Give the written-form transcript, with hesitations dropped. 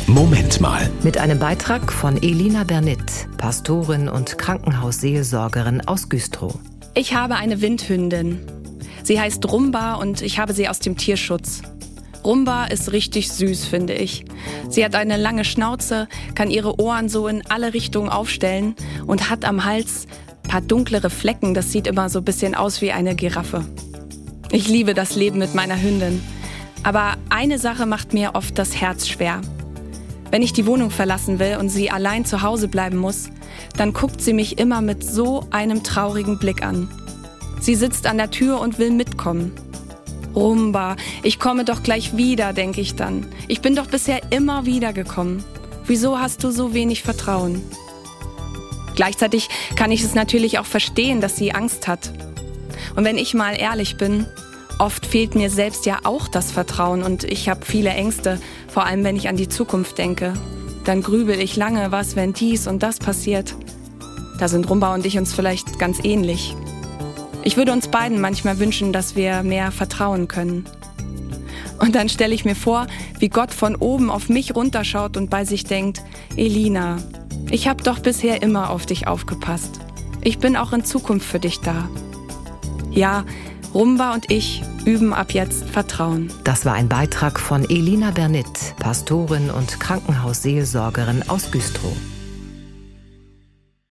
Moment mal. Mit einem Beitrag von Elina Bernit, Pastorin und Krankenhausseelsorgerin aus Güstrow. Ich habe eine Windhündin. Sie heißt Rumba und ich habe sie aus dem Tierschutz. Rumba ist richtig süß, finde ich. Sie hat eine lange Schnauze, kann ihre Ohren so in alle Richtungen aufstellen und hat am Hals ein paar dunklere Flecken. Das sieht immer so ein bisschen aus wie eine Giraffe. Ich liebe das Leben mit meiner Hündin. Aber eine Sache macht mir oft das Herz schwer. Wenn ich die Wohnung verlassen will und sie allein zu Hause bleiben muss, dann guckt sie mich immer mit so einem traurigen Blick an. Sie sitzt an der Tür und will mitkommen. Rumba, ich komme doch gleich wieder, denke ich dann. Ich bin doch bisher immer wieder gekommen. Wieso hast du so wenig Vertrauen? Gleichzeitig kann ich es natürlich auch verstehen, dass sie Angst hat. Und wenn ich mal ehrlich bin, oft fehlt mir selbst ja auch das Vertrauen und ich habe viele Ängste, vor allem wenn ich an die Zukunft denke. Dann grübel ich lange, was, wenn dies und das passiert. Da sind Rumba und ich uns vielleicht ganz ähnlich. Ich würde uns beiden manchmal wünschen, dass wir mehr vertrauen können. Und dann stelle ich mir vor, wie Gott von oben auf mich runterschaut und bei sich denkt, Elina, ich habe doch bisher immer auf dich aufgepasst. Ich bin auch in Zukunft für dich da. Ja, Rumba und ich üben ab jetzt Vertrauen. Das war ein Beitrag von Elina Bernit, Pastorin und Krankenhausseelsorgerin aus Güstrow.